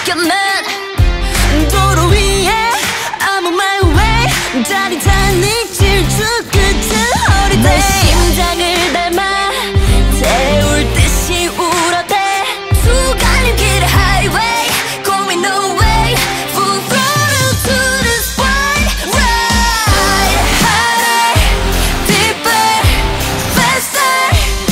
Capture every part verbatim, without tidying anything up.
느껴 난 도로 위에 I'm on my way 짜릿한 이 질주 끝은 holiday 내 심장을 닮아 태울 듯이 울어대 두 갈림길의 highway going away full throttle to the spine ride harder deeper faster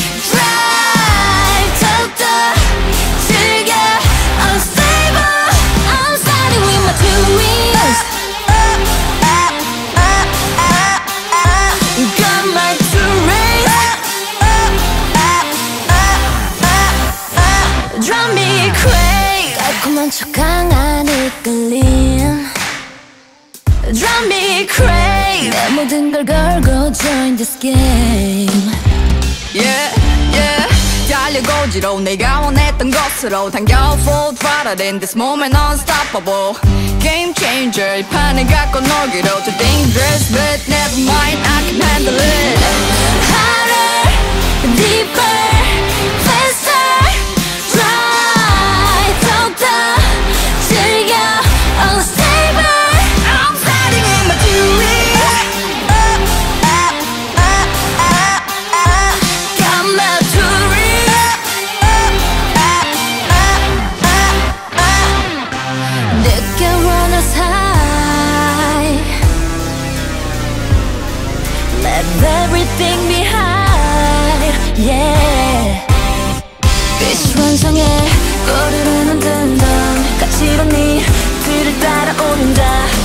drive 더욱더 즐겨 unstable I'm sliding with my two wings got my two rings drive me crazy 달콤한 척 강한 이끌림 drive me crazy 내 모든 걸 걸고 join this game Yeah, yeah 달려고지로 내가 원했던 곳으로 당겨 full throttle in this moment unstoppable Game changer 이 판을 갖고 놀기로 too dangerous but never mind I can handle it harder deeper faster drive 더욱더 즐겨 unstable I'm sliding in my two wings got my two rings 느껴 runners high left everything behind yeah 빛이 완성해 꼬리를 흔든다 가치로 네 뒤를 따라오른다